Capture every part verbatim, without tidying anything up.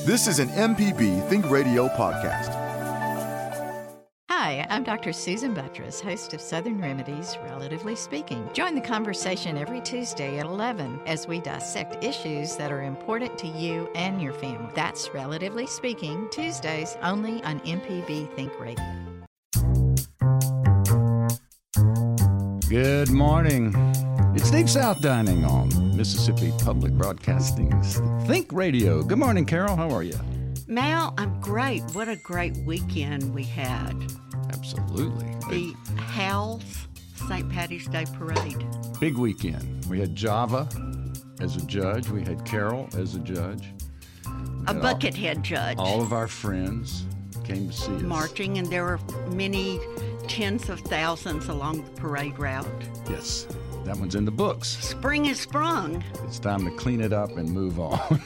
This is an M P B Think Radio podcast. Hi, I'm Doctor Susan Buttress, host of Southern Remedies, Relatively Speaking. Join the conversation every Tuesday at eleven as we dissect issues that are important to you and your family. That's Relatively Speaking, Tuesdays only on M P B Think Radio. Good morning. It's Deep South Dining on Mississippi Public Broadcasting's Think Radio. Good morning, Carol. How are you? Mal, I'm great. What a great weekend we had. Absolutely. The Howells Saint Patty's Day Parade. Big weekend. We had Java as a judge. We had Carol as a judge. A buckethead judge. All of our friends came to see us. Marching, and there were many tens of thousands along the parade route. Yes. That one's in the books. Spring has sprung. It's time to clean it up and move on.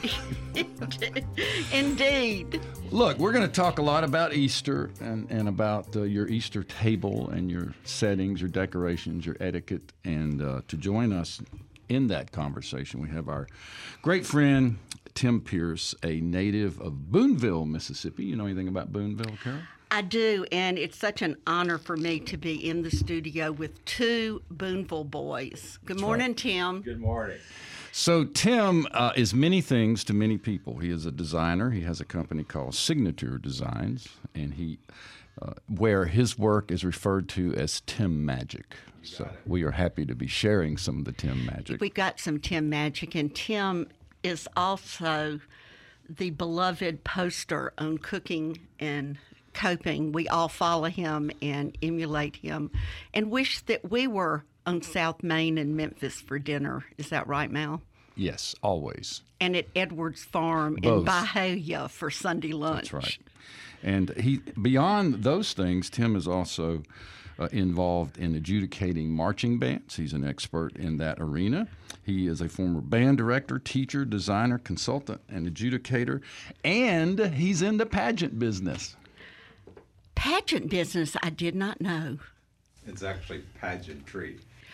Indeed. Look, we're going to talk a lot about Easter and, and about uh, your Easter table and your settings, your decorations, your etiquette. And uh, to join us in that conversation, we have our great friend, Tim Pierce, a native of Boonville, Mississippi. You know anything about Boonville, Carol? I do, and it's such an honor for me to be in the studio with two Boonville boys. Good morning, right. Tim. Good morning. So Tim uh, is many things to many people. He is a designer. He has a company called Signature Designs, and he, uh, where his work is referred to as Tim Magic. So we are happy to be sharing some of the Tim Magic. We've got some Tim Magic, and Tim is also the beloved poster on cooking and coping. We all follow him and emulate him and wish that we were on South Main in Memphis for dinner. Is that right, Mal? Yes, always. And at Edwards Farm Both. in Bahia for Sunday lunch. That's right. And he, beyond those things, Tim is also uh, involved in adjudicating marching bands. He's an expert in that arena. He is a former band director, teacher, designer, consultant, and adjudicator, and he's in the pageant business. Pageant business, I did not know. It's actually pageantry.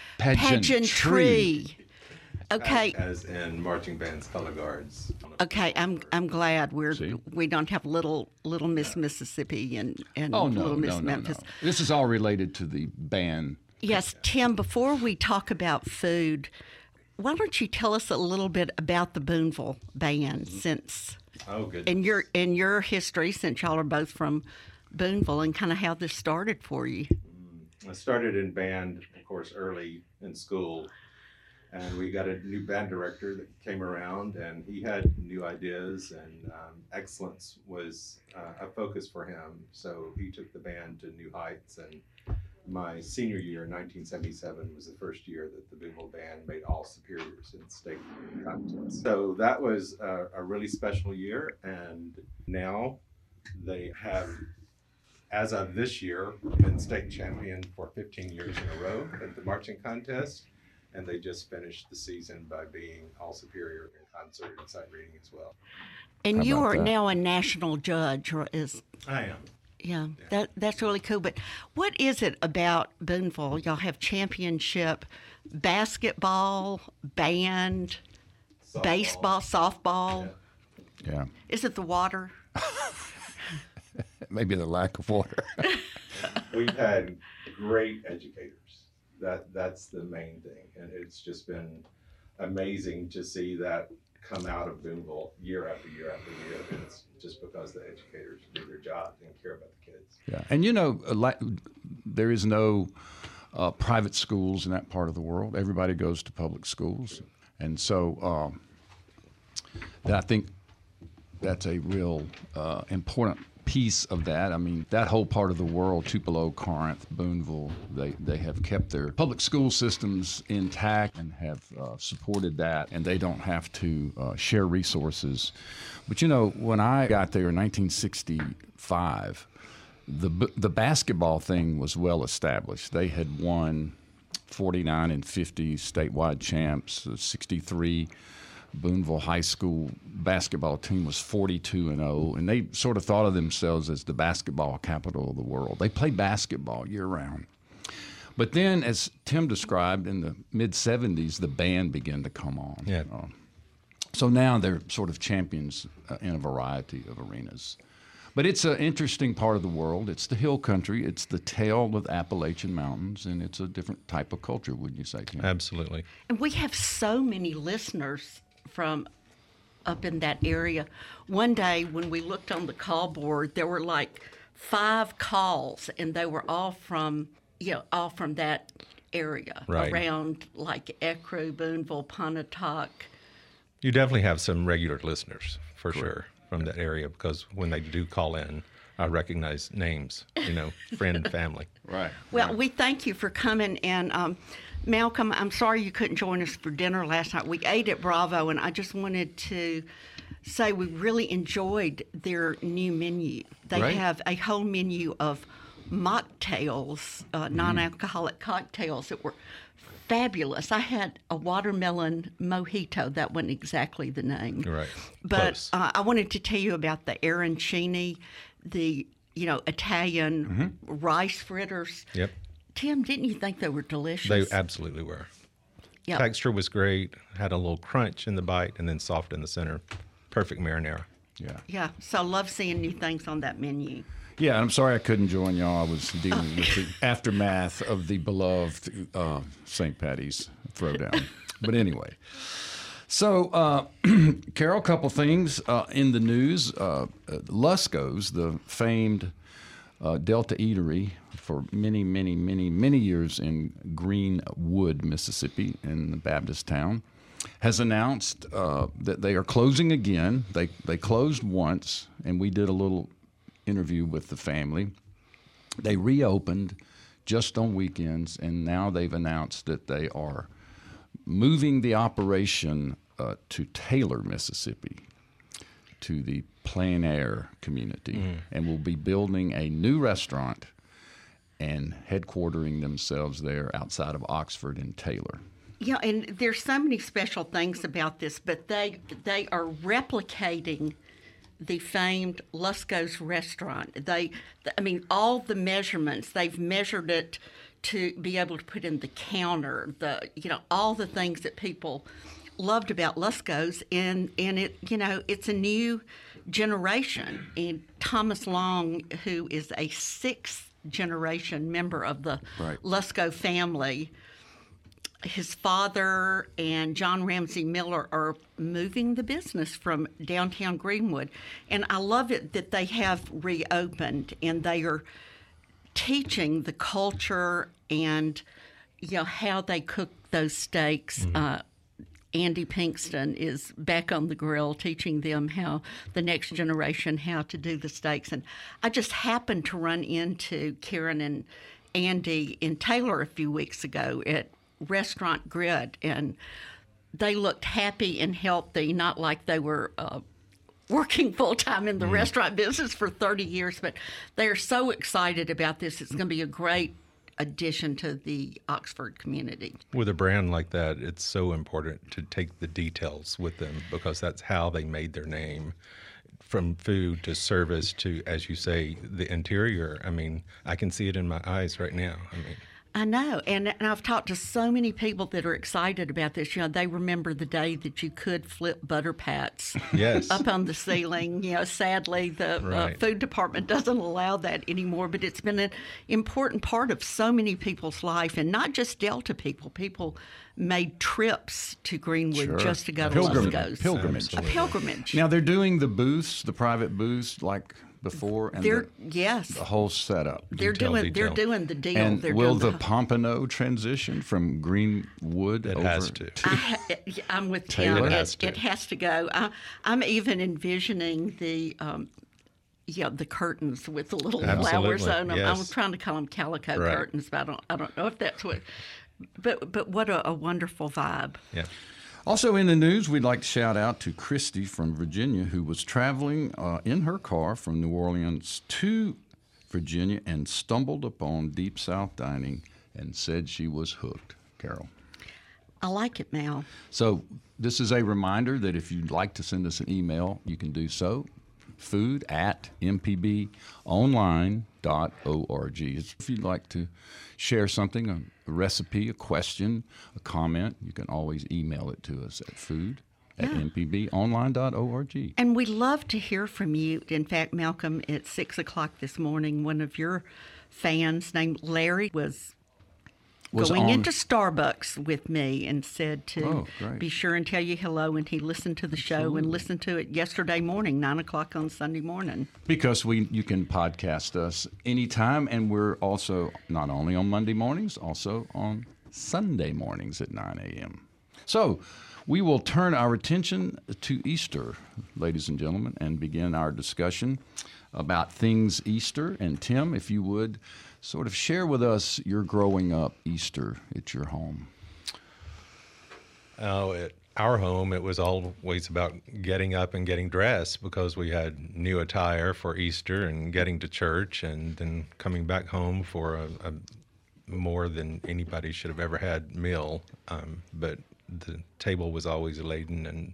Pageantry. Okay. As in marching bands, color guards. Okay, I'm I'm glad we're See? we don't have little little Miss Mississippi and, and Oh, no, little Miss no, no, Memphis. no. This is all related to the band. Yes, Tim, before we talk about food, why don't you tell us a little bit about the Boonville Band since Oh, goodness. in your in your history, since y'all are both from Boonville, and kind of how this started for you. I started in band, of course, early in school, and we got a new band director that came around, and he had new ideas, and um, excellence was uh, a focus for him. So he took the band to new heights, and my senior year, nineteen seventy-seven, was the first year that the Boonville Band made all superiors in state contests. So that was a, a really special year, and now they have, as of this year, been state champion for fifteen years in a row at the marching contest, and they just finished the season by being all superior in concert and sight reading as well. And How you about are that? now a national judge, or is I am. yeah, that that's really cool. But what is it about Boonville? Y'all have championship basketball, band, Softball. baseball, softball. Yeah. Yeah. Is it the water? Maybe the lack of water. We've had great educators. That that's the main thing, and it's just been amazing to see that come out of Boonville year after year after year. And it's just because the educators do their job and care about the kids. Yeah, and you know, a lot- there is no uh, private schools in that part of the world. Everybody goes to public schools, and so um, I think that's a real uh, important piece of that. I mean, that whole part of the world, Tupelo, Corinth, Boonville, they, they have kept their public school systems intact and have uh, supported that, and they don't have to uh, share resources. But, you know, when I got there in nineteen sixty-five, the the basketball thing was well established. They had won forty-nine and fifty statewide champs, uh, sixty-three Boonville High School basketball team was forty-two and oh, and they sort of thought of themselves as the basketball capital of the world. They played basketball year-round. But then, as Tim described, in the mid-seventies, the band began to come on. Yeah. Uh, So now they're sort of champions uh, in a variety of arenas. But it's an interesting part of the world. It's the hill country. It's the tail of Appalachian Mountains, and it's a different type of culture, wouldn't you say, Tim? Absolutely. And we have so many listeners from up in that area. One day when we looked on the call board, there were like five calls, and they were all from, you know, all from that area, right. around like Ecru, Boonville, Pontotoc. You definitely have some regular listeners, for Correct. Sure, from that area, because when they do call in, I recognize names, you know, friend and family. Right. Well, right. we thank you for coming. And um, Malcolm, I'm sorry you couldn't join us for dinner last night. We ate at Bravo, and I just wanted to say we really enjoyed their new menu. They right. have a whole menu of mocktails, uh, non-alcoholic cocktails that were fabulous. I had a watermelon mojito. That wasn't exactly the name. Right. But uh, I wanted to tell you about the arancini, the, you know, Italian mm-hmm. rice fritters. Yep. Tim, didn't you think they were delicious? They absolutely were. Yep. Texture was great. Had a little crunch in the bite and then soft in the center. Perfect marinara. Yeah. Yeah. So I love seeing new things on that menu. Yeah, I'm sorry I couldn't join y'all. I was dealing with the aftermath of the beloved uh, Saint Patty's throwdown. But anyway, so uh, Carol, a couple things uh, in the news. Uh, Lusco's, the famed uh, Delta Eatery for many, many, many, many years in Greenwood, Mississippi, in the Baptist town, has announced uh, that they are closing again. They they closed once, and we did a little interview with the family. They reopened just on weekends, and now they've announced that they are moving the operation uh, to Taylor, Mississippi, to the Plein Air community, mm. and will be building a new restaurant and headquartering themselves there outside of Oxford and Taylor. Yeah, and there's so many special things about this, but they they are replicating the famed Lusco's restaurant. They, I mean, all the measurements, they've measured it to be able to put in the counter, the, you know, all the things that people loved about Lusco's, and, and it, you know, it's a new generation. And Thomas Long, who is a sixth generation member of the right. Lusco family, his father and John Ramsey Miller are moving the business from downtown Greenwood. And I love it that they have reopened and they are teaching the culture and, you know, how they cook those steaks. Mm-hmm. Uh, Andy Pinkston is back on the grill teaching them how, the next generation, how to do the steaks. And I just happened to run into Karen and Andy in Taylor a few weeks ago at Restaurant Grid, and they looked happy and healthy, not like they were uh, working full-time in the mm. restaurant business for thirty years, but they are so excited about this. It's going to be a great addition to the Oxford community. With a brand like that, it's so important to take the details with them, because that's how they made their name, from food to service to, as you say, the interior. I mean, I can see it in my eyes right now. I mean, I know, and, and I've talked to so many people that are excited about this. You know, they remember the day that you could flip butter pats yes. up on the ceiling. You know, sadly, the right. uh, food department doesn't allow that anymore, but it's been an important part of so many people's life, and not just Delta people. People made trips to Greenwood sure. just to go to Pilgrim- Lusco's. Pilgrimage. Absolutely. A pilgrimage. Now they're doing the booths, the private booths, like before, and they're the, yes, the whole setup. they're Detail, doing detail. they're doing the deal. And they're will doing the Pompano transition from Greenwood It over has to. I ha- I'm with Taylor? Tim. It It, has to. it has to go. I, I'm even envisioning the, um, yeah, the curtains with the little Absolutely, flowers on them. yes. I'm trying to call them calico Right. curtains, but I don't. I don't know if that's what. But but what a, a wonderful vibe. Yeah. Also in the news, we'd like to shout out to Christy from Virginia, who was traveling uh, in her car from New Orleans to Virginia and stumbled upon Deep South Dining and said she was hooked. Carol. I like it, Mal. So this is a reminder that if you'd like to send us an email, you can do so. Food at m p b online dot org. If you'd like to share something, a recipe, a question, a comment, you can always email it to us at food at Yeah. m p b online dot org. And we love to hear from you. In fact, Malcolm, at six o'clock this morning, one of your fans named Larry was, Was going on- into Starbucks with me and said to Oh, great. be sure and tell you hello. And he listened to the show and listened to it yesterday morning, nine o'clock on Sunday morning. Because we you can podcast us anytime, and we're also not only on Monday mornings, also on Sunday mornings at nine a.m. So we will turn our attention to Easter, ladies and gentlemen, and begin our discussion about things Easter. And Tim, if you would, sort of share with us your growing up Easter at your home. Oh, at our home, it was always about getting up and getting dressed because we had new attire for Easter and getting to church and then coming back home for a, a more than anybody should have ever had meal. Um, but the table was always laden and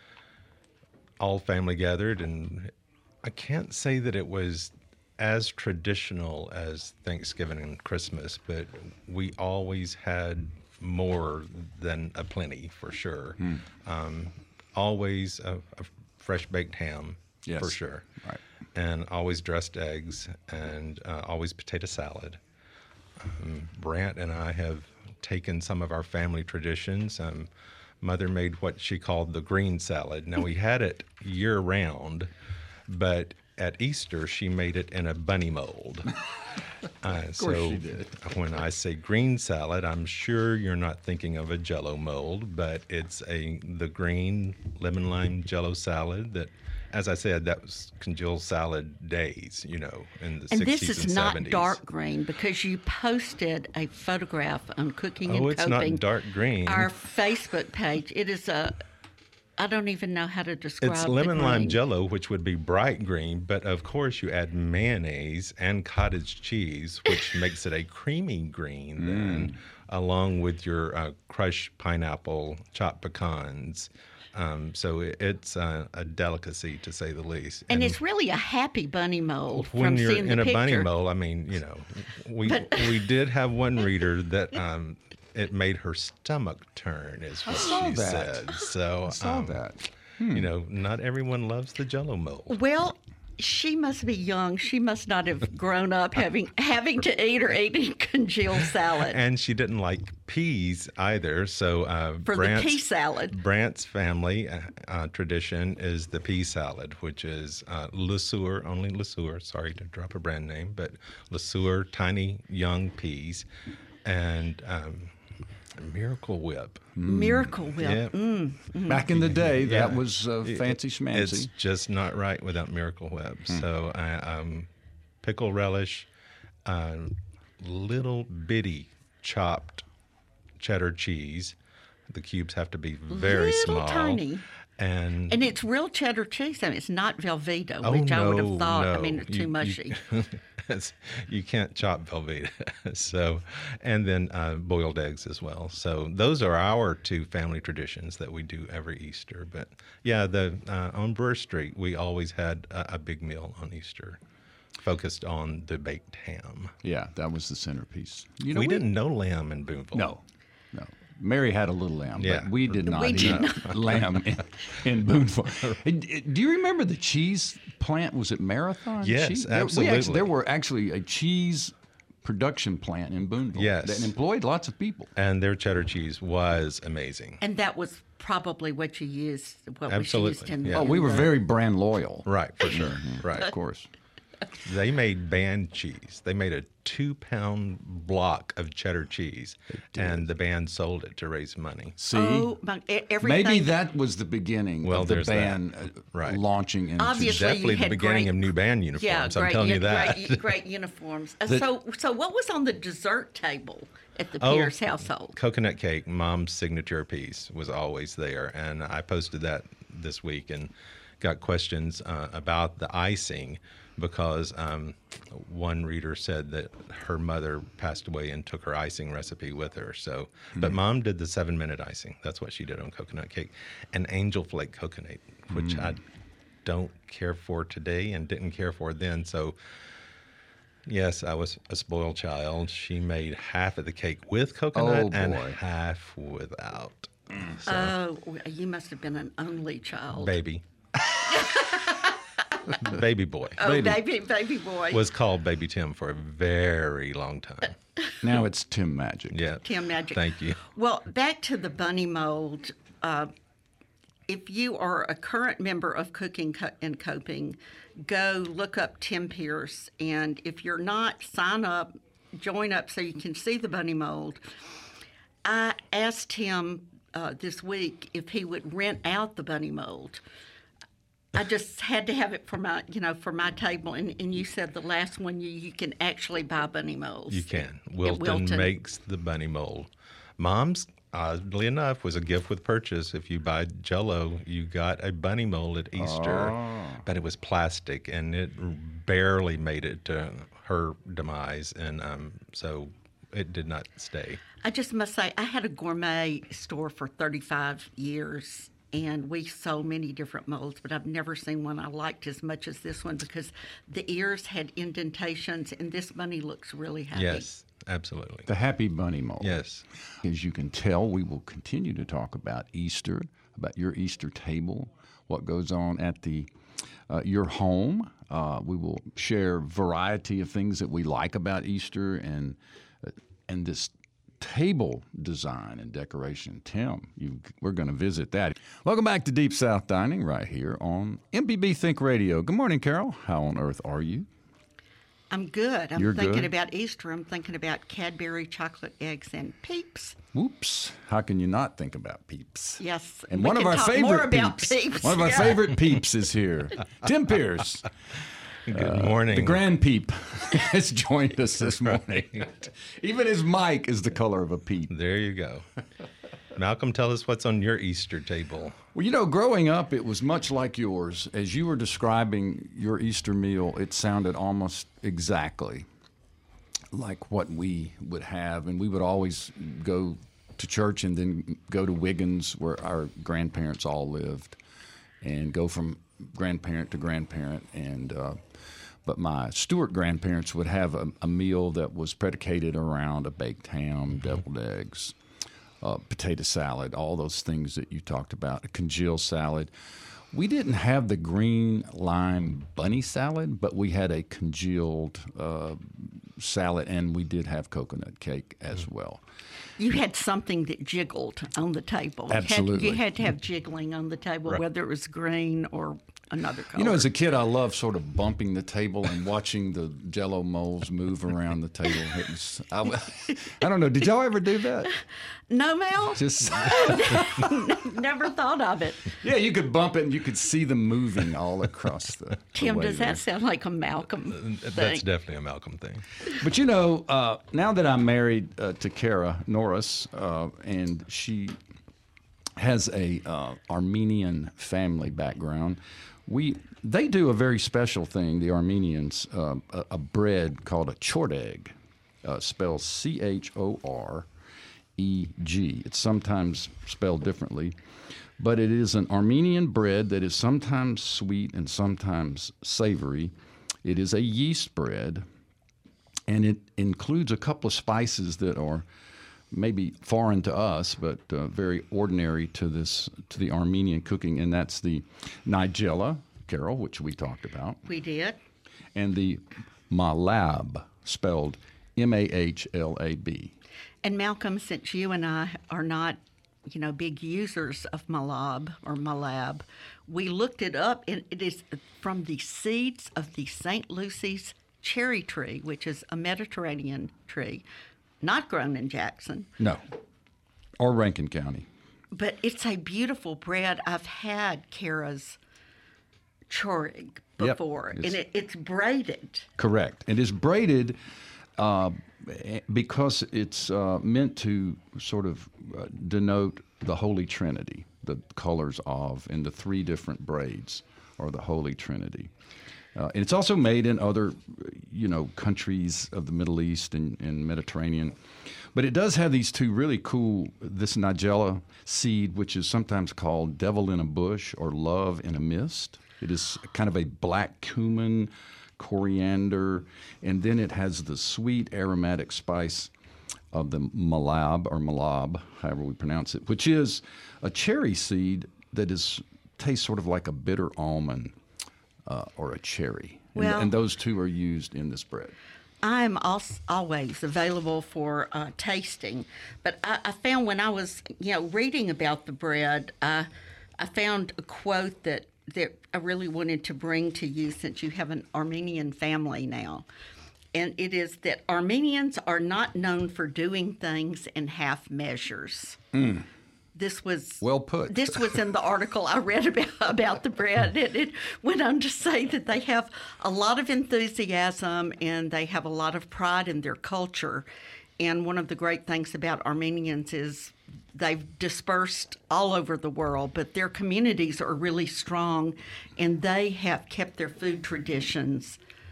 all family gathered. And I can't say that it was as traditional as Thanksgiving and Christmas, but we always had more than a plenty for sure. Hmm. Um, always a, a fresh baked ham Yes. for sure. Right. And always dressed eggs and uh, always potato salad. Um, Brant and I have taken some of our family traditions. Um, Mother made what she called the green salad. Now, we had it year round, but at Easter, she made it in a bunny mold. Uh, course so she did. when I say green salad, I'm sure you're not thinking of a Jell-O mold, but it's a the green lemon lime Jell-O salad that, as I said, that was congealed salad days, you know, in the And sixties this is and not seventies. dark green because you posted a photograph on Cooking and Oh, it's Coping. not dark green. Our Facebook page. It is a, I don't even know how to describe It's the lemon lime green. Jell-O, which would be bright green, but of course you add mayonnaise and cottage cheese, which makes it a creamy green then, along with your uh, crushed pineapple, chopped pecans. Um, so it, it's uh, a delicacy, to say the least. And it's really a happy bunny mold when from you're seeing the in a picture. bunny mold, I mean, you know, we we did have one reader that um, it made her stomach turn, is what saw she that. said. So I saw um, that. You know, not everyone loves the Jell-O mold. Well, she must be young. She must not have grown up having having to eat or eating congealed salad. And she didn't like peas either. So uh, For the Brant's, pea salad. Brant's family uh, uh, tradition is the pea salad, which is uh, Le Sueur, only Le Sueur. Sorry to drop a brand name, but Le Sueur, tiny young peas, and um, Miracle Whip. Miracle Whip. Yeah. Mm. Back in the day, that Yeah. was uh, fancy It's schmancy. just not right without Miracle Whip. So, uh, um, pickle relish, uh, little bitty chopped cheddar cheese. The cubes have to be very Little small. tiny. And, And it's real cheddar cheese. I mean, it's not Velveeta, oh, which I would no, have thought. I no. mean, it's You- too mushy. You, it's- you can't chop Velveeta. So, and then uh, boiled eggs as well. So those are our two family traditions that we do every Easter. But yeah, the uh, on Brewer Street, we always had a, a big meal on Easter, focused on the baked ham. Yeah, that was the centerpiece. You know, we, didn't know lamb in Boonville. No, no. Mary had a little lamb, Yeah. but we did not We eat did lamb in, in Boonville. And, uh, Do you remember the cheese plant? Was it Marathon? Yes, Cheese? There- we absolutely. actually, there were actually a cheese production plant in Boonville Yes. that employed lots of people. And their cheddar cheese was amazing. And that was probably what you used, what Absolutely, was used in yeah. Oh, we were the- very brand loyal. Right, for sure. Right. Of course. They made band cheese. They made a two-pound block of cheddar cheese, and the band sold it to raise money. See, Oh, my, e- everything. maybe that was the beginning Well, of the there's that. band uh, Right. launching into Obviously, Definitely you the had beginning great- of new band uniforms. Yeah, I'm great, telling you u- that. Great, great uniforms. Uh, The- so, so what was on the dessert table at the Oh, Pierce household? Coconut cake, Mom's signature piece, was always there, and I posted that this week and got questions uh, about the icing because um, one reader said that her mother passed away and took her icing recipe with her. So, but Mom did the seven-minute icing. That's what she did on coconut cake, and angel flake coconut, which I don't care for today and didn't care for then. So. Yes, I was a spoiled child. She made half of the cake with coconut Oh, and boy. half without. So, Oh, well, you must have been an only child. baby. Baby boy. Oh, Baby. baby, baby boy. Was called Baby Tim for a very long time. Now it's Tim Magic. Yeah. Tim Magic. Thank you. Well, back to the bunny mold. Uh, if you are a current member of Cooking Co- and Coping, go look up Tim Pierce. And if you're not, sign up, join up so you can see the bunny mold. I asked him uh, this week if he would rent out the bunny mold. I just had to have it for my, you know, for my table. And, and you said the last one you, you can actually buy bunny molds. You can. at Wilton, Wilton. makes the bunny mold. Mom's, oddly enough, was a gift with purchase. If you buy Jell-O, you got a bunny mold at Easter, but it was plastic and it barely made it to her demise, and um, so it did not stay. I just must say, I had a gourmet store for thirty-five years, and we sold many different molds, but I've never seen one I liked as much as this one because the ears had indentations, and this bunny looks really happy. Yes, absolutely. The Happy Bunny Mold. Yes. As you can tell, we will continue to talk about Easter, about your Easter table, what goes on at the uh, your home. Uh, we will share variety of things that we like about Easter and uh, and this table design and decoration. Tim, you, we're going to visit that. Welcome back to Deep South Dining right here on M P B Think Radio. Good morning, Carol. How on earth are you? I'm good. I'm You're thinking good? about Easter. I'm thinking about Cadbury chocolate eggs and Peeps. Whoops. How can you not think about Peeps? Yes. And we one of can our talk favorite more about peeps, Peeps. one of our Yeah. favorite peeps is here. Tim Pierce, Good morning. the grand peep, has joined us this morning. Even his mic is the color of a peep. There you go. Malcolm, tell us what's on your Easter table. Well, you know, growing up, it was much like yours. As you were describing your Easter meal, it sounded almost exactly like what we would have. And we would always go to church and then go to Wiggins, where our grandparents all lived, and go from grandparent to grandparent. And uh, but my Stewart grandparents would have a, a meal that was predicated around a baked ham, deviled eggs, uh, potato salad, all those things that you talked about, a congealed salad. We didn't have the green lime bunny salad, but we had a congealed uh, salad, and we did have coconut cake as well. You had something that jiggled on the table. You had- Absolutely. You had to have jiggling on the table, Right. whether it was green or another color. You know, as a kid, I loved sort of bumping the table and watching the Jell-O molds move around the table. It was, I, I don't know. Did y'all ever do that? No, Mel? Just Never thought of it. yeah, you could bump it and you could see them moving all across the. the Tim, way does there. that sound like a Malcolm That's thing? definitely a Malcolm thing. But you know, uh, now that I'm married uh, to Kara Norris, uh, and she has a uh, Armenian family background, we they do a very special thing. The Armenians, uh, a, a bread called a choreg, uh, spelled C H O R E G. It's sometimes spelled differently, but it is an Armenian bread that is sometimes sweet and sometimes savory. It is a yeast bread, and it includes a couple of spices that are maybe foreign to us, but uh, very ordinary to this to the Armenian cooking, and that's the nigella, Carol, which we talked about, We did. and the malab, spelled M A H L A B. And Malcolm, since you and I are not, you know, big users of malab or malab, we looked it up, and it is from the seeds of the Saint Lucy's cherry tree, which is a Mediterranean tree, not grown in Jackson. No, or Rankin County. But it's a beautiful bread. I've had Kara's chorig Yep, before, it's- and it, it's braided. Correct. It is braided uh, because it's uh, meant to sort of uh, denote the Holy Trinity, the colors of, and the three different braids are the Holy Trinity. Uh, and it's also made in other, you know, countries of the Middle East and, and Mediterranean. But it does have these two really cool, this nigella seed, which is sometimes called devil in a bush or love in a mist. It is kind of a black cumin, coriander, and then it has the sweet aromatic spice of the malab or malab, however we pronounce it, which is a cherry seed that is tastes sort of like a bitter almond uh, or a cherry. And, Well- and those two are used in this bread. I'm also always available for uh, tasting, but I, I found when I was, you know, reading about the bread, uh, I found a quote that, that I really wanted to bring to you since you have an Armenian family now. And it is that Armenians are not known for doing things in half measures. Mm. This was Well put. This was in the article I read about about the bread. It, it went on to say that they have a lot of enthusiasm and they have a lot of pride in their culture. And one of the great things about Armenians is they've dispersed all over the world, but their communities are really strong, and they have kept their food traditions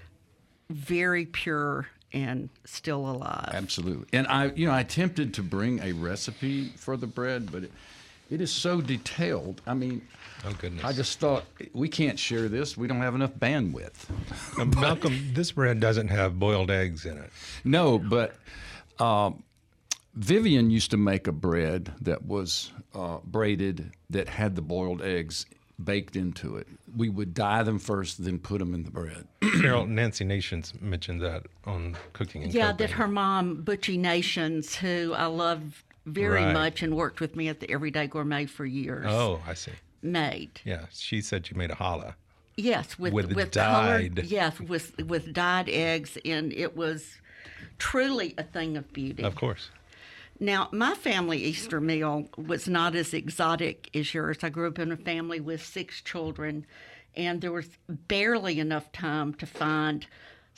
very pure and still alive. Absolutely. And I, you know, I attempted to bring a recipe for the bread, but it, it is so detailed. I mean, Oh, goodness. I just thought we can't share this. We don't have enough bandwidth. Now, Malcolm, this bread doesn't have boiled eggs in it. No, but um, Vivian used to make a bread that was uh, braided that had the boiled eggs baked into it. We would dye them first, then put them in the bread. Carol, Nancy Nations mentioned that on Cooking and Yeah, Coping. that her mom, Butchie Nations, who I love very Right. much and worked with me at the Everyday Gourmet for years, Oh, I see. made. Yeah, she said you made a challah. Yes, with With with dyed- colored, yes, with with dyed eggs, and it was truly a thing of beauty. Of course. Now, my family Easter meal was not as exotic as yours. I grew up in a family with six children, and there was barely enough time to find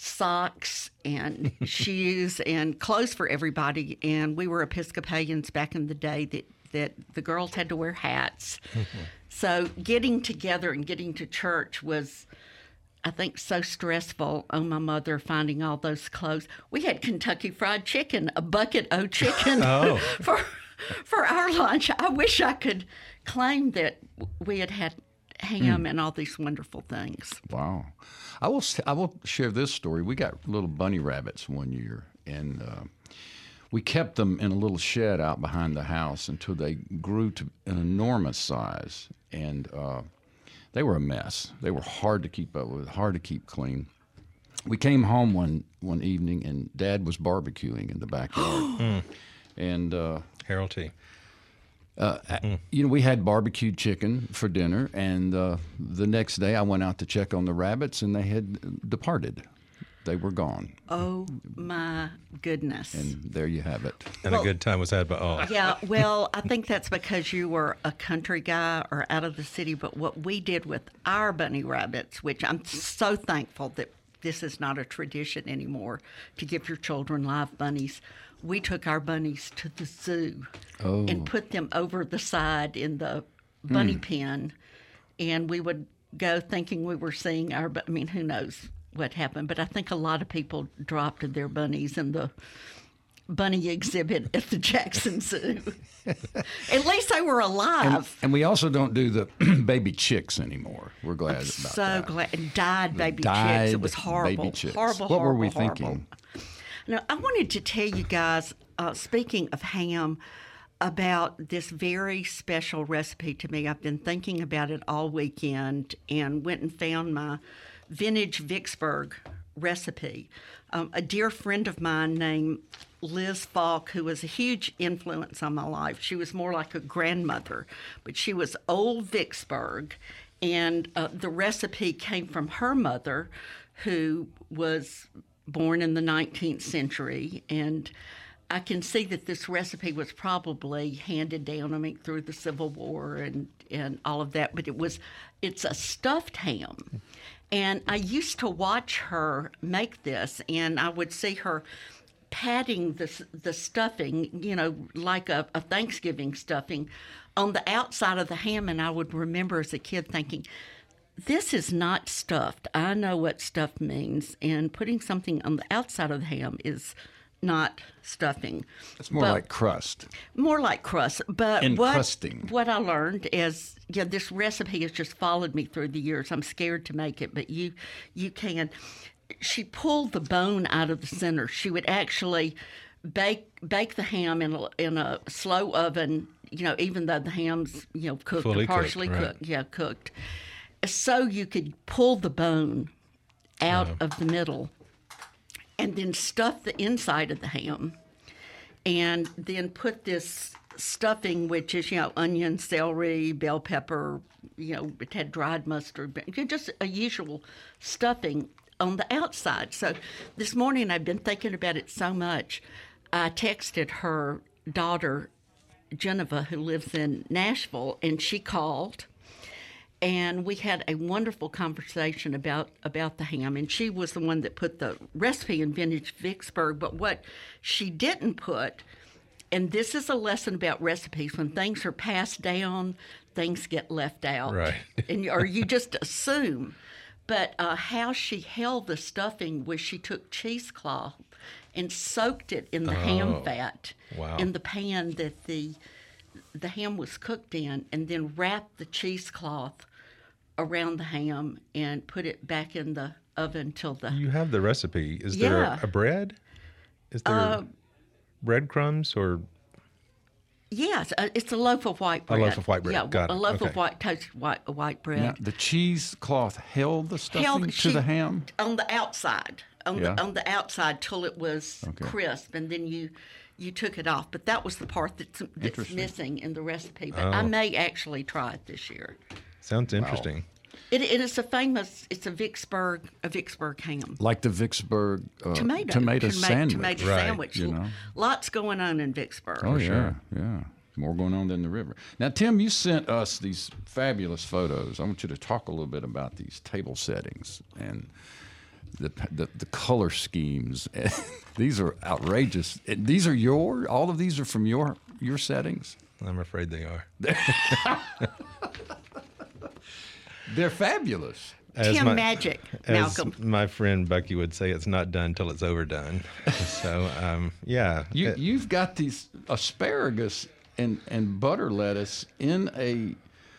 socks and shoes and clothes for everybody. And we were Episcopalians back in the day that, that the girls had to wear hats. So getting together and getting to church was, I think, so stressful on my mother finding all those clothes. We had Kentucky Fried Chicken, a bucket of chicken Oh. for for our lunch. I wish I could claim that we had had ham and all these wonderful things. Wow. I will s- I will share this story. We got little bunny rabbits one year, and uh, we kept them in a little shed out behind the house until they grew to an enormous size, and uh, they were a mess. They were hard to keep up with, hard to keep clean. We came home one, one evening, and Dad was barbecuing in the backyard. And, uh, Harold T. uh, you know, we had barbecued chicken for dinner, and uh, the next day I went out to check on the rabbits, and they had departed. They were gone. Oh my goodness. And there you have it. And Well- a good time was had by all. Yeah, well, I think that's because you were a country guy or out of the city. But what we did with our bunny rabbits, which I'm so thankful that this is not a tradition anymore, to give your children live bunnies, we took our bunnies to the zoo Oh. and put them over the side in the bunny pen. And we would go thinking we were seeing our, bu- I mean, who knows what happened. But I think a lot of people dropped their bunnies in the bunny exhibit at the Jackson Zoo. At least they were alive. And we also don't do the baby chicks anymore. We're glad about so that. glad. And died baby chicks. Dyed It was horrible. baby chicks. Horrible, What were horrible, we horrible. thinking? Now, I wanted to tell you guys, uh, speaking of ham, about this very special recipe to me. I've been thinking about it all weekend and went and found my vintage Vicksburg recipe. Um, a dear friend of mine named Liz Falk, who was a huge influence on my life. She was more like a grandmother, but she was old Vicksburg. And uh, the recipe came from her mother, who was born in the nineteenth century. And I can see that this recipe was probably handed down, I mean, through the Civil War and, and all of that. But it was, it's a stuffed ham. And I used to watch her make this, and I would see her patting the the stuffing, you know, like a, a Thanksgiving stuffing, on the outside of the ham. And I would remember as a kid thinking, this is not stuffed. I know what stuffed means, and putting something on the outside of the ham is not stuffing. It's more But- like crust. More like crust. But Encrusting. what, what I learned is, yeah, this recipe has just followed me through the years. I'm scared to make it, but you you can. She pulled the bone out of the center. She would actually bake bake the ham in a, in a slow oven. You know, even though the ham's you know cooked Fully or partially cooked, right. cooked, yeah, cooked, so you could pull the bone out of the middle, and then stuff the inside of the ham, and then put this stuffing, which is you know onion, celery, bell pepper. You know, it had dried mustard, but just a usual stuffing on the outside. So this morning I've been thinking about it so much. I texted her daughter, Geneva, who lives in Nashville, and she called, and we had a wonderful conversation about, about the ham. And she was the one that put the recipe in Vintage Vicksburg. But what she didn't put, and this is a lesson about recipes, when things are passed down, things get left out. Right. and Or you just assume. But uh, how she held the stuffing was she took cheesecloth and soaked it in the ham Oh, fat wow. in the pan that the the ham was cooked in, and then wrapped the cheesecloth around the ham and put it back in the oven till the You have the recipe. Is Yeah. there a bread? Is there Uh, breadcrumbs or yes, uh, it's a loaf of white bread. loaf of white bread. Yeah, Got a it. loaf Okay. of white toasted white white bread. Now, the cheesecloth held the stuffing Held- to she- the ham? on the outside, on Yeah. the on the outside till it was Okay. crisp, and then you you took it off. But that was the part that's, that's Interesting. missing in the recipe. But Oh. I may actually try it this year. sounds interesting? It, it is a famous. It's a Vicksburg a Vicksburg ham. Like the Vicksburg uh, Tomato tomato toma- sandwich. Tomato Right, sandwich. you know. Lots going on in Vicksburg. Oh, yeah, sure. yeah. More going on than the river. Now, Tim, you sent us these fabulous photos. I want you to talk a little bit about these table settings and the the, the color schemes. These are outrageous. And these are your, all of these are from your your settings? I'm afraid they are. They're fabulous. As Tim my- Magic, As Malcolm. my friend Bucky would say, it's not done till it's overdone. so, um, yeah. You, it- you've got these asparagus and, and butter lettuce in a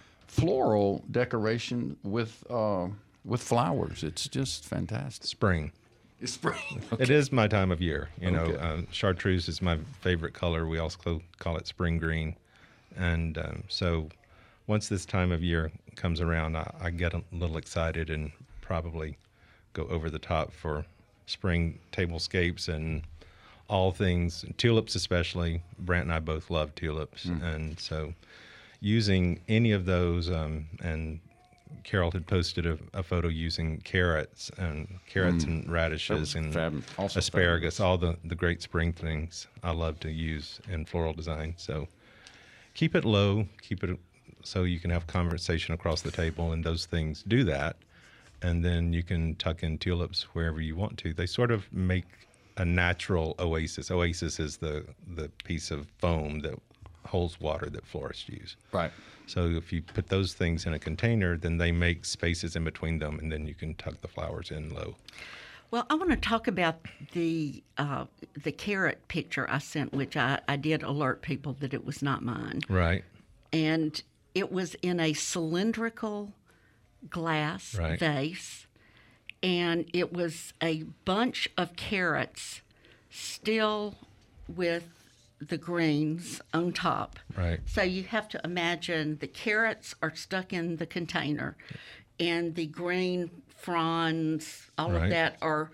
floral decoration with uh, with flowers. It's just fantastic. spring. It's spring. It is my time of year. You know, Okay. um, chartreuse is my favorite color. We also call it spring green. And um, so once this time of year comes around, I, I get a little excited and probably go over the top for spring tablescapes and all things, tulips especially. Brant and I both love tulips. And so using any of those, um, and Carol had posted a, a photo using carrots and carrots and radishes was and fab- also asparagus, all the, the great spring things I love to use in floral design. So keep it low, keep it so you can have conversation across the table, and those things do that. And then you can tuck in tulips wherever you want to. They sort of make a natural oasis. Oasis is the, the piece of foam that holds water that florists use. Right. So if you put those things in a container, then they make spaces in between them, and then you can tuck the flowers in low. Well, I want to talk about the uh, the carrot picture I sent, which I, I did alert people that it was not mine. Right. And it was in a cylindrical glass Right. vase, and it was a bunch of carrots still with the greens on top. Right. So you have to imagine the carrots are stuck in the container, and the green fronds, all Right. of that, are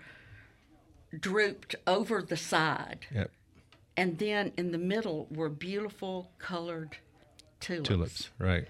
drooped over the side. Yep. And then in the middle were beautiful colored tulips. Tulips. Right.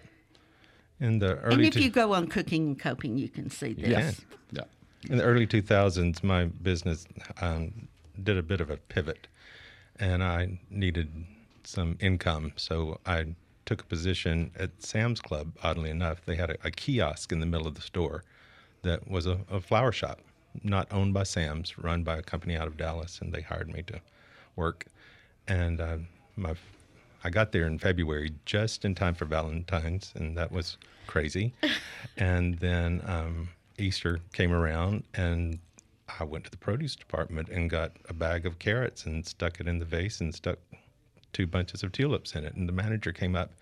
In the And early if two- you go on Cooking and Coping, you can see this. Yeah. Yeah. in the early two thousands, my business um, did a bit of a pivot, and I needed some income. So I took a position at Sam's Club. Oddly enough, they had a, a kiosk in the middle of the store that was a, a flower shop, not owned by Sam's, run by a company out of Dallas, and they hired me to work. And uh, my, I got there in February, just in time for Valentine's, and that was crazy. And then um, Easter came around, and I went to the produce department and got a bag of carrots and stuck it in the vase and stuck two bunches of tulips in it. And the manager came up.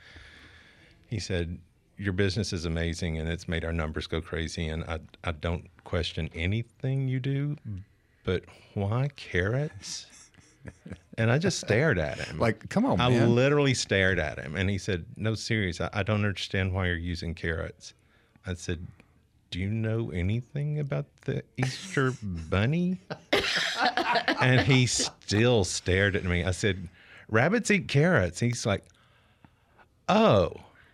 He said, "Your business is amazing, and it's made our numbers go crazy, and I, I don't question anything you do, but why carrots?" And I just stared at him. Like, come on, I man. literally stared at him. And he said, no, serious, I, I don't understand why you're using carrots. I said, do you know anything about the Easter bunny? And he still stared at me. I said, rabbits eat carrots. He's like, oh,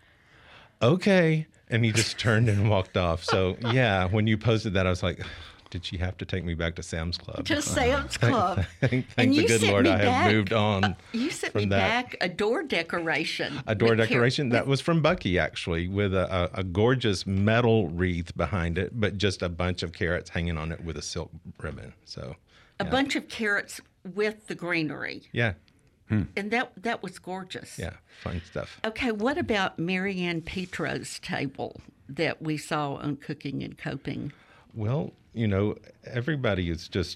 okay. And he just turned and walked off. So, yeah, when you posted that, I was like, did she have to take me back to Sam's Club? To Sam's Club. Thank, And thank the you good sent Lord me I have back- moved on. You sent from me that. back a door decoration. A door with car- decoration that was from Bucky, actually, with a, a, a gorgeous metal wreath behind it, but just a bunch of carrots hanging on it with a silk ribbon. So, A yeah. bunch of carrots with the greenery. yeah, And that that was gorgeous. yeah, fun stuff. Okay, what about Marianne Petro's table that we saw on Cooking and Coping? Well, you know, everybody is just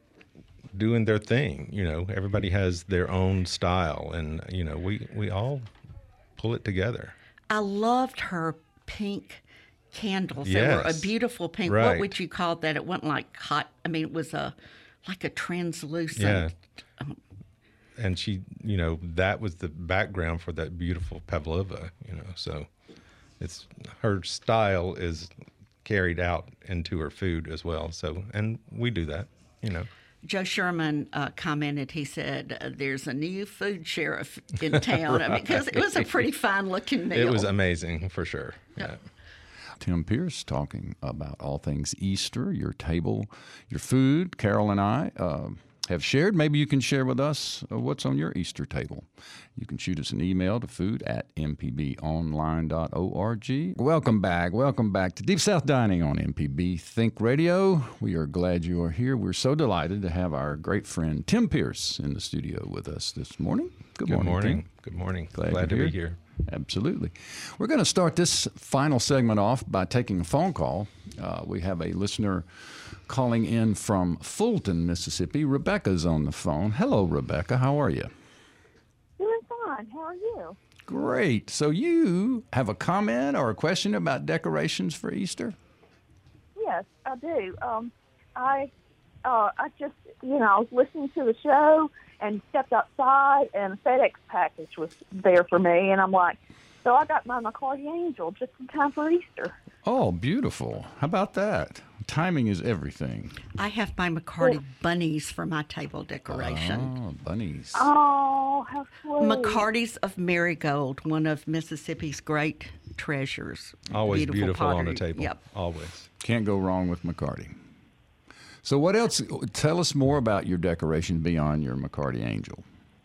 doing their thing. You know, everybody has their own style, and you know, we we all pull it together. I loved her pink candles. They were a Yes. beautiful pink. What Right. would you call that? It wasn't like hot. I mean, it was a like a translucent. Yeah. And she, you know, that was the background for that beautiful pavlova, you know, so it's her style is carried out into her food as well. So, and we do that, you know. Joe Sherman uh, commented. He said, uh, "There's a new food sheriff in town." I mean, because it was a pretty fine looking meal. It was amazing for sure. Yeah. Tim Pierce talking about all things Easter, your table, your food. Carol and I uh, have shared. Maybe you can share with us uh, what's on your Easter table. You can shoot us an email to food at m p b online dot org. Welcome back. Welcome back to Deep South Dining on M P B Think Radio. We are glad you are here. We're so delighted to have our great friend Tim Pierce in the studio with us this morning. Good, Good morning, morning. Tim. Good morning. Glad, Glad to you're be here. Absolutely. We're going to start this final segment off by taking a phone call. Uh, we have a listener calling in from Fulton, Mississippi. Rebecca's on the phone. Hello, Rebecca. How are you? Doing fine. How are you? Great. So you have a comment or a question about decorations for Easter? Yes, I do. Um, I, uh, I just, you know, I was listening to the show and stepped outside, and a FedEx package was there for me, and I'm like, so I got my McCarty Angel just in time for Easter. Oh, beautiful. How about that? Timing is everything. I have my McCarty bunnies for my table decoration. Oh, bunnies. Oh, how sweet. McCarty's of Marigold, one of Mississippi's great treasures. Always beautiful, on the pottery. table. Yep. Always. Can't go wrong with McCarty. So what else? Tell us more about your decoration beyond your McCarty Angel.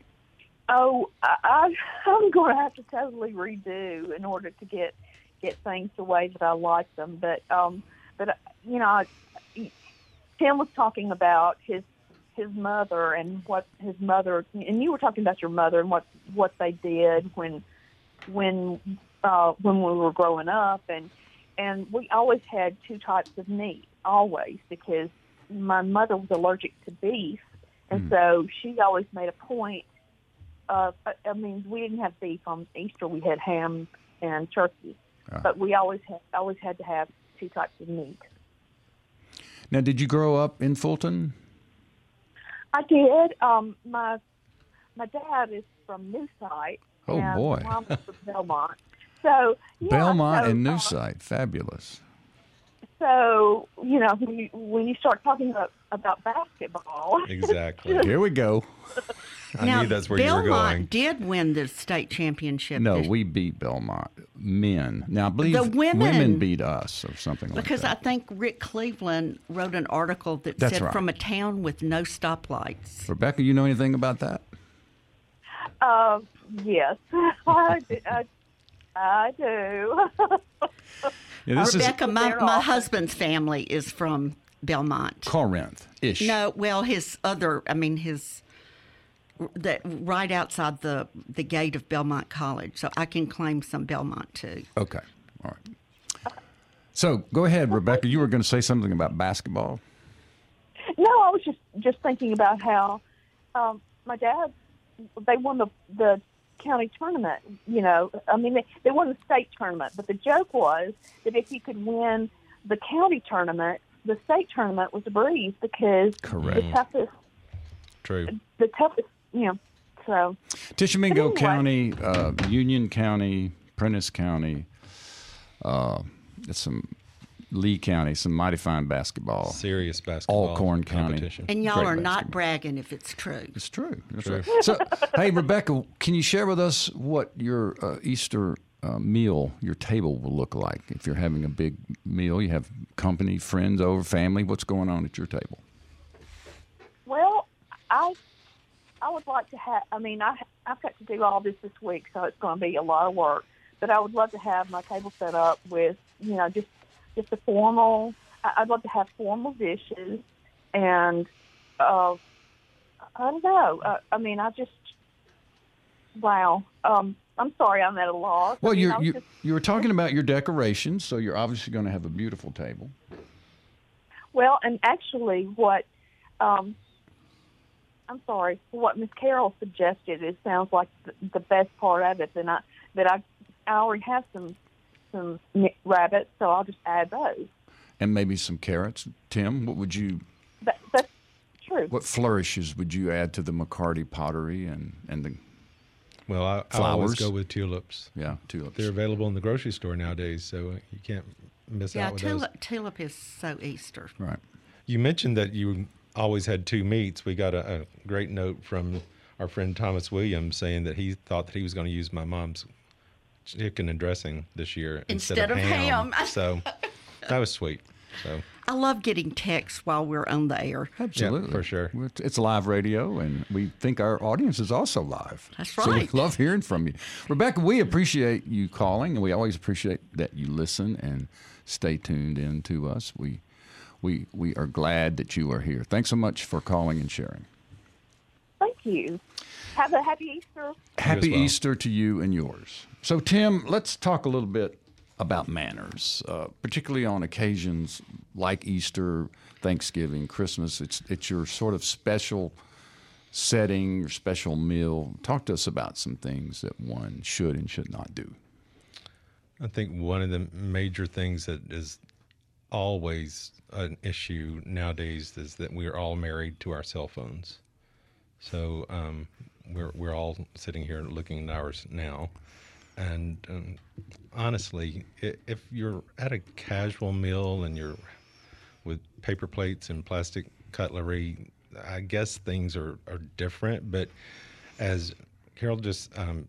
Oh, I, I, I'm going to have to totally redo in order to get get things the way that I like them. But, um, but you know, I, Tim was talking about his his mother and what his mother, and you were talking about your mother and what, what they did when when uh, when we were growing up, and and we always had two types of meat, always, because my mother was allergic to beef, and mm. so she always made a point of, I mean, we didn't have beef on Easter, we had ham and turkey, uh. but we always had, always had to have two types of meat. Now, did you grow up in Fulton? I did. Um, my my dad is from New Site. Oh, and boy. My mom was from Belmont. So, yeah, Belmont so, and New uh, Site. Fabulous. So, you know, when you, when you start talking about, about basketball. Exactly. Here we go. I now, knew that's where Belmont you were going. did win the state championship. No, this, we beat Belmont. Men. Now, I believe The women- beat us or something like because that. I think Rick Cleveland wrote an article that That's said right. from a town with no stoplights. Rebecca, you know anything about that? Uh, yes, I, do- I, I do. Yeah, this Rebecca, is my, They're my awful. husband's family is from Belmont. Corinth-ish. No, well, his other, I mean, his, that right outside the, the gate of Belmont College. So I can claim some Belmont too. Okay. All right. So go ahead, Rebecca. You were going to say something about basketball. No, I was just, just thinking about how um, my dad, they won the, the county tournament, you know. I mean, they, they won the state tournament, but the joke was that if you could win the county tournament, the state tournament was a breeze because Correct. the toughest True. the toughest, you know. So Tishomingo But anyway. County, uh, Union County, Prentice County, uh, it's some Lee County, some mighty fine basketball. Serious basketball Alcorn County. competition. And y'all Great are not basketball. bragging if it's true. It's true. That's True. right. So, hey, Rebecca, can you share with us what your uh, Easter uh, meal, your table will look like? If you're having a big meal, you have company, friends over, family, what's going on at your table? Well, I I would like to have. I mean, I I've got to do all this this week, so it's going to be a lot of work. But I would love to have my table set up with, you know, just just a formal. I- I'd love to have formal dishes, and uh, I don't know. Uh, I mean, I just wow. Um, I'm sorry, I'm at a loss. Well, I mean, you're, I was you just- you were talking about your decorations, so you're obviously going to have a beautiful table. Well, and actually, what um, I'm sorry, what Miss Carol suggested, it sounds like the, the best part of it. And I that I I already have some some mi- rabbits, so I'll just add those. And maybe some carrots. Tim, what would you, That, that's true. what flourishes would you add to the McCarty pottery and, and the, Well, I, I always Flowers. go with tulips. yeah, tulips? They're available in the grocery store nowadays, so uh, you can't miss Yeah, out with those. tulip, tulip is so Easter. Right. You mentioned that you always had two meats. We got a, a great note from our friend Thomas Williams saying that he thought that he was going to use my mom's chicken and dressing this year instead, Instead of ham. ham. So that was sweet. So I love getting texts while we're on the air. Absolutely. for sure. It's- It's live radio, and we think our audience is also live. That's So we right. love hearing from you. Rebecca, we appreciate you calling, and we always appreciate that you listen and stay tuned in to us. We, we, we are glad that you are here. Thanks so much for calling and sharing. Thank you. Have a happy Easter. Happy well. Easter to you and yours. So, Tim, let's talk a little bit about manners, uh, particularly on occasions like Easter, Thanksgiving, Christmas. It's it's your sort of special setting, your special meal. Talk to us about some things that one should and should not do. I think one of the major things that is always an issue nowadays is that we're all married to our cell phones. So um, we're we're all sitting here looking at ours now, and um, honestly, i- if you're at a casual meal and you're with paper plates and plastic cutlery, I guess things are, are different. But as Carol just um,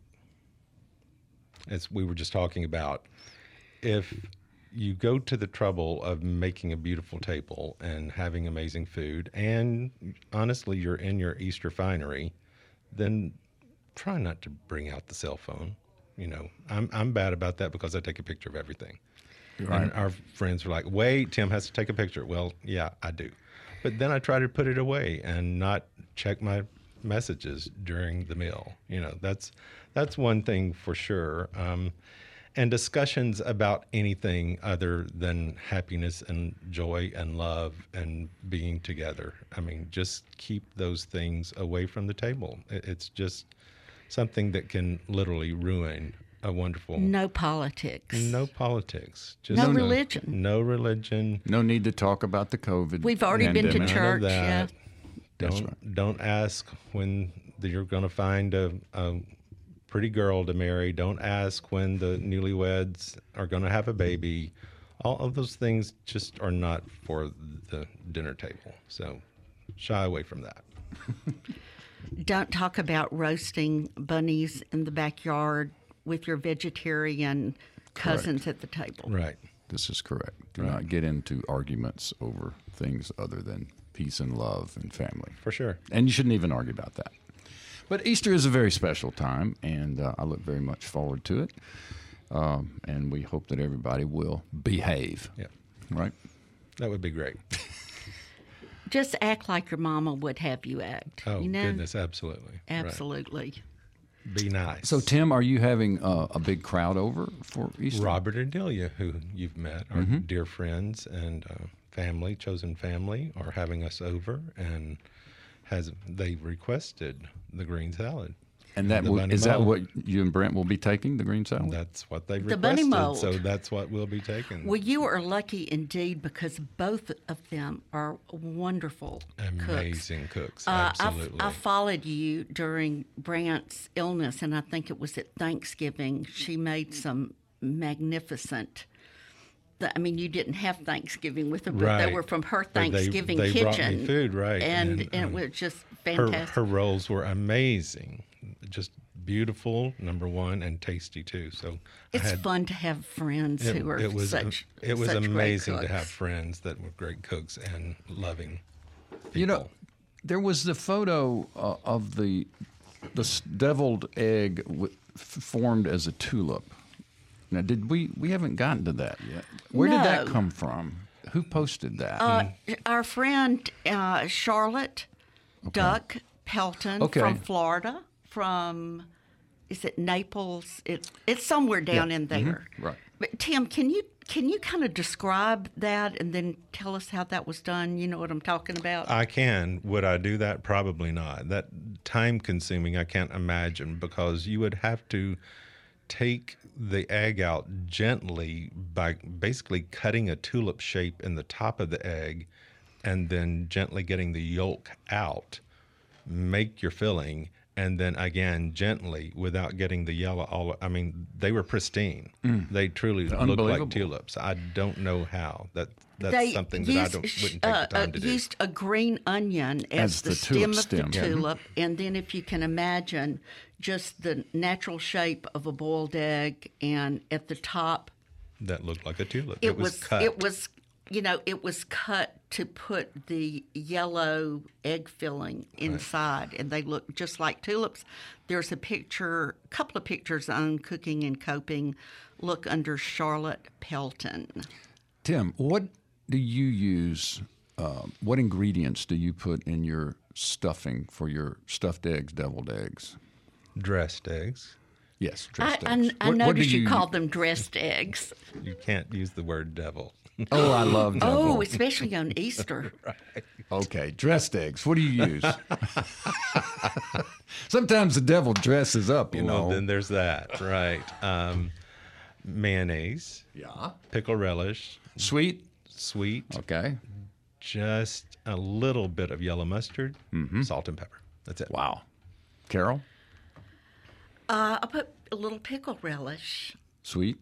as we were just talking about, if you go to the trouble of making a beautiful table and having amazing food, and honestly, you're in your Easter finery, then try not to bring out the cell phone. You know, I'm I'm bad about that because I take a picture of everything. And our friends were like, wait, Tim has to take a picture. Well, yeah, I do. But then I try to put it away and not check my messages during the meal. You know, that's that's one thing for sure. Um, and discussions about anything other than happiness and joy and love and being together. I mean, just keep those things away from the table. It- It's just something that can literally ruin a wonderful. No politics. No politics. Just No religion. No religion. No need to talk about the COVID. We've already been to pandemic. None of church. Yeah. that. Don't don't ask when the, you're going to find a, a pretty girl to marry. Don't ask when the newlyweds are going to have a baby. All of those things just are not for the dinner table. So shy away from that. Don't talk about roasting bunnies in the backyard with your vegetarian cousins at the table. Right. This is correct. Do not get into arguments over things other than peace and love and family. For sure. And you shouldn't even argue about that. But Easter is a very special time, and uh, I look very much forward to it. Um, and we hope that everybody will behave. Yeah. Right? That would be great. Just act like your mama would have you act. Oh, you know? goodness. Absolutely. Right. Absolutely. Be nice. So, Tim, are you having uh, a big crowd over for Easter? Robert and Delia, who you've met, are dear friends and uh, family, chosen family, are having us over, and has they requested the green salad. And that The will, bunny is that mold. what you and Brent will be taking, the green salad? That's what they The requested, bunny mold. so that's what we'll be taking. Well, you are lucky indeed because both of them are wonderful cooks. Amazing cooks, Uh, I, absolutely. I followed you during Brant's illness, and I think it was at Thanksgiving. She made some magnificent. I mean, you didn't have Thanksgiving with her, but Right. they were from her But they- Thanksgiving they brought me kitchen. food, right, And, and, and um, it was just her, fantastic. her rolls were amazing, just beautiful, number one, and tasty too. So I it's had, fun to have friends it, who are it was such. it was such great amazing to cooks. have friends that were great cooks and loving people. You know, there was the photo uh, of the the s- deviled egg w- f- formed as a tulip. Now, did we we haven't gotten to that yet? Where did that No. come from? Who posted that? Uh, our friend uh, Charlotte Duck Pelton Okay. from Florida, from is it Naples? It's it's somewhere down in there. Right. But Tim, can you can you kind of describe that and then tell us how that was done? You know what I'm talking about? I can. Would I do that? Probably not. That time consuming, I can't imagine, because you would have to take the egg out gently by basically cutting a tulip shape in the top of the egg and then gently getting the yolk out, make your filling, and then again gently without getting the yellow all I mean, they were pristine. They truly look Unbelievable. like tulips. I don't know how. That that's they something that used, I don't sh- wouldn't take uh, the time uh, to do. used a green onion as, As the, the stem tulip of stem. the Yeah. tulip, and then if you can imagine just the natural shape of a boiled egg, and at the top That looked like a tulip. it, It, was, cut. it was you know it was cut to put the yellow egg filling inside, and they look just like tulips. There's a picture, a couple of pictures on Cooking and Coping. Look under Charlotte Pelton. Tim, what do you use? Uh, what ingredients do you put in your stuffing for your stuffed eggs, deviled eggs? dressed eggs. Yes, I, dressed I, eggs. I What- what noticed do you, called them dressed eggs. You can't use the word devil. Oh, I love devil. Oh, especially on Easter. Okay, dressed eggs. What do you use? Sometimes the devil dresses up, you Well, know. then there's that, right? Um, mayonnaise, Yeah. pickle relish, Sweet. sweet, Okay. just a little bit of yellow mustard, Mm-hmm. salt and pepper. That's it. Wow. Carol. Uh, I put a little pickle relish. Sweet.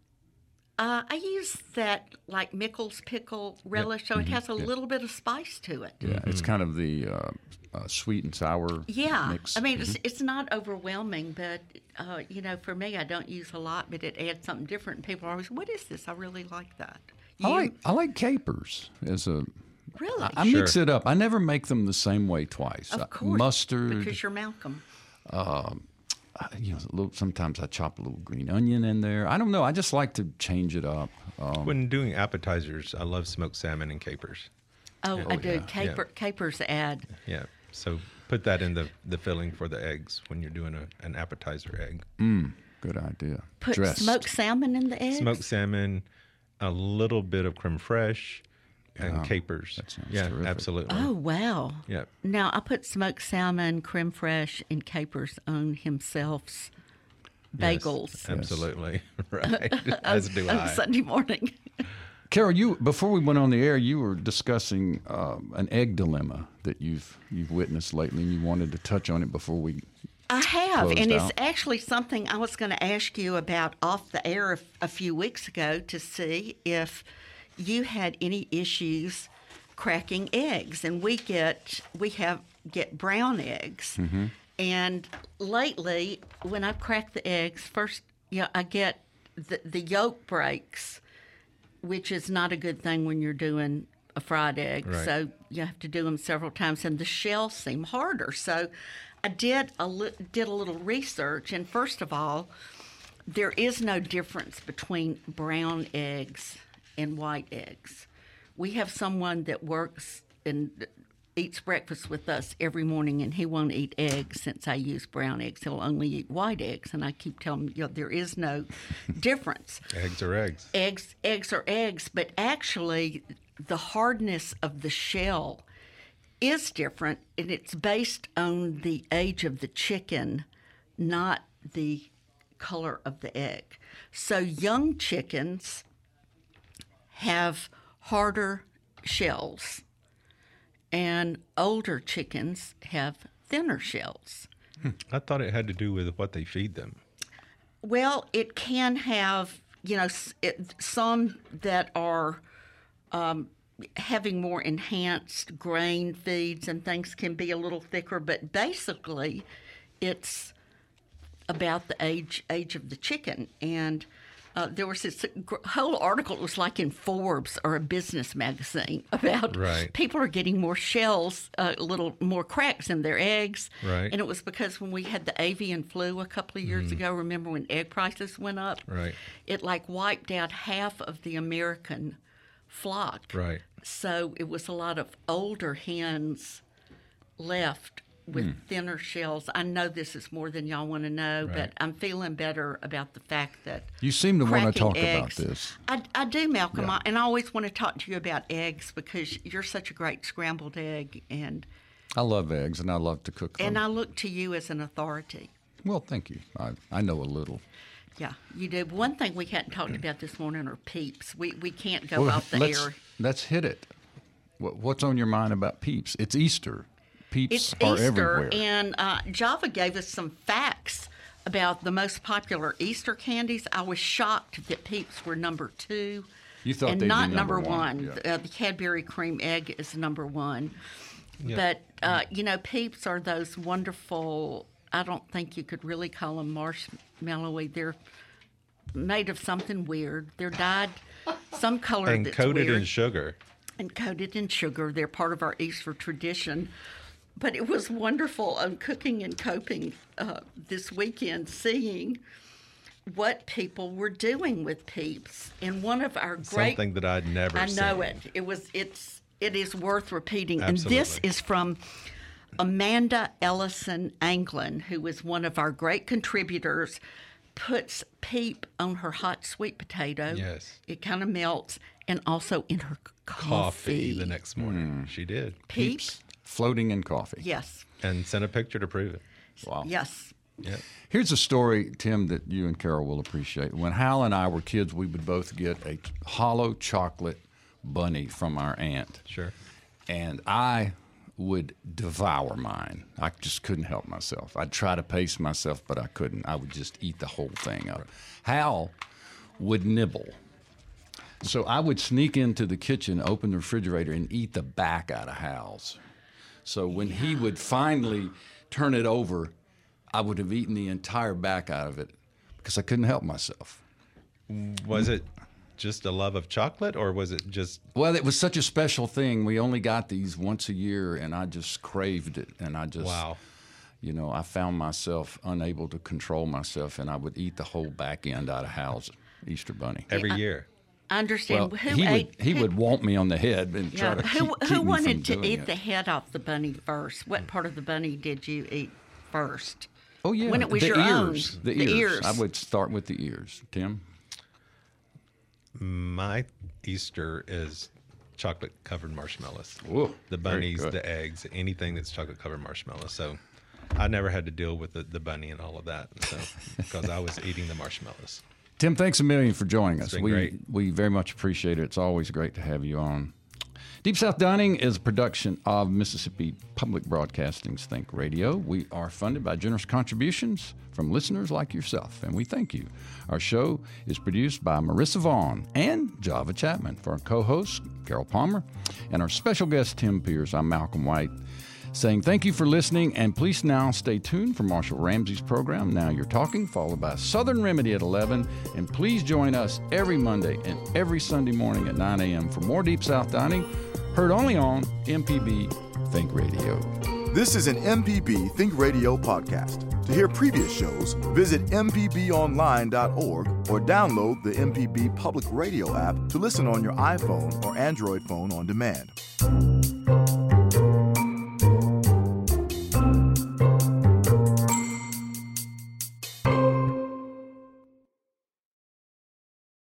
Uh, I use that like Mickles pickle relish, so it has a little bit of spice to it. Yeah, it's kind of the uh, uh, sweet and sour Yeah, mix. I mean it's it's not overwhelming, but uh, you know, for me, I don't use a lot, but it adds something different. And people are always, "What is this?" I really like that. I You? like I like capers as a. Really? I, I mix it up. I never make them the same way twice. Of Uh, course, Mustard. because you're Malcolm. uh, you know, a little, sometimes I chop a little green onion in there. I don't know. I just like to change it up. Um, When doing appetizers, I love smoked salmon and capers. Oh, I do. Caper, Yeah. Capers add. Yeah, so put that in the, the filling for the eggs when you're doing a, an appetizer egg. good idea. Put Dressed. smoked salmon in the eggs. Smoked salmon, a little bit of creme fraiche, Yeah, and capers. that sounds yeah, terrific. absolutely. Oh wow! Yeah. Now I put smoked salmon, creme fraiche, and capers on himself's Yes, bagels absolutely. Right. As do on I. Sunday morning. Carol, you before we went on the air, you were discussing um, an egg dilemma that you've you've witnessed lately, and you wanted to touch on it before we. I have, Closed and it's out. actually something I was going to ask you about off the air a, a few weeks ago to see if you had any issues cracking eggs. And we get we have get brown eggs, Mm-hmm. and lately when I've cracked the eggs, first you know, I get the the yolk breaks, which is not a good thing when you're doing a fried egg. Right. So you have to do them several times, and the shells seem harder. So I did a li- did a little research, and first of all, there is no difference between brown eggs and white eggs. We have someone that works and eats breakfast with us every morning, and he won't eat eggs since I use brown eggs. He'll only eat white eggs, and I keep telling him, you know, there is no difference. Eggs are eggs. Eggs, eggs are eggs, but actually, the hardness of the shell is different, and it's based on the age of the chicken not the color of the egg. So young chickens have harder shells, and older chickens have thinner shells. I thought it had to do with what they feed them. Well, it can have, you know, s- it, some that are um, having more enhanced grain feeds and things can be a little thicker, but basically it's about the age age of the chicken. And uh, there was this gr- whole article, it was like in Forbes or a business magazine, about Right. people are getting more shells, uh, a little more cracks in their eggs. Right. And it was because when we had the avian flu a couple of years ago, remember when egg prices went up? Right. It like wiped out half of the American flock. Right. So it was a lot of older hens left with thinner shells. I know this is more than y'all want to know, Right. but I'm feeling better about the fact that You seem to want to cracking talk eggs- about this. I, I do, Malcolm, Yeah. I, and I always want to talk to you about eggs because you're such a great scrambled egg, and I love eggs, and I love to cook them. and I look to you as an authority. Well, thank you. I, I know a little. Yeah, you do. One thing we hadn't talked about this morning are peeps. We we can't go Well, off the let's, air. let's hit it. What, what's on your mind about Peeps? It's Easter. Peeps It's are Easter, everywhere. and uh, Java gave us some facts about the most popular Easter candies. I was shocked that Peeps were number two. You thought and they'd be not number number one, one. yeah. Uh, the Cadbury cream egg is number one. Yeah. But, uh, you know, Peeps are those wonderful, I don't think you could really call them marshmallowy. They're made of something weird. They're dyed some color And that's coated weird. in sugar. And coated in sugar. They're part of our Easter tradition. But it was wonderful on Cooking and Coping uh, this weekend, seeing what people were doing with Peeps. And one of our great Something that I'd never I know seen. it. It was. It's. It is worth repeating. And this Absolutely. is from Amanda Ellison Anglin, who is one of our great contributors. Puts Peep on her hot sweet potato. Yes. It kind of melts, and also in her coffee. Coffee the next morning. She did. Peeps. Floating in coffee. Yes. And sent a picture to prove it. Wow. Yes. Yeah. Here's a story, Tim, that you and Carol will appreciate. When Hal and I were kids, we would both get a hollow chocolate bunny from our aunt. Sure. And I would devour mine. I just couldn't help myself. I'd try to pace myself, but I couldn't. I would just eat the whole thing up. Hal would nibble. So I would sneak into the kitchen, open the refrigerator, and eat the back out of Hal's. So when he would finally turn it over, I would have eaten the entire back out of it because I couldn't help myself. Was it just a love of chocolate, or was it just Well, it was such a special thing. We only got these once a year, and I just craved it. And I just, wow? you know, I found myself unable to control myself, and I would eat the whole back end out of Hal's Easter Bunny. Every year. I understand. Well, who he ate? would he who, would want me on the head and try yeah, to keep, who keep who me from wanted to doing eat it. the head off the bunny first? What part of the bunny did you eat first? Oh yeah, when it was the your own. ears, the, The ears. ears. I would start with the ears. Tim, My Easter is chocolate covered marshmallows. Whoa, the very bunnies, good. the eggs, anything that's chocolate covered marshmallows. So I never had to deal with the, the bunny and all of that. So because I was eating the marshmallows. Tim, thanks a million for joining us. been We great. we very much appreciate it. It's always great to have you on. Deep South Dining is a production of Mississippi Public Broadcasting's Think Radio. We are funded by generous contributions from listeners like yourself, and we thank you. Our show is produced by Marissa Vaughn and Java Chapman. For our co-host, Carol Palmer, and our special guest, Tim Pierce, I'm Malcolm White, saying thank you for listening, and please now stay tuned for Marshall Ramsey's program, Now You're Talking, followed by Southern Remedy at eleven, and please join us every Monday and every Sunday morning at nine a.m. for more Deep South Dining, heard only on M P B Think Radio. This is an M P B Think Radio podcast. To hear previous shows, visit m p b online dot org or download the M P B Public Radio app to listen on your iPhone or Android phone on demand.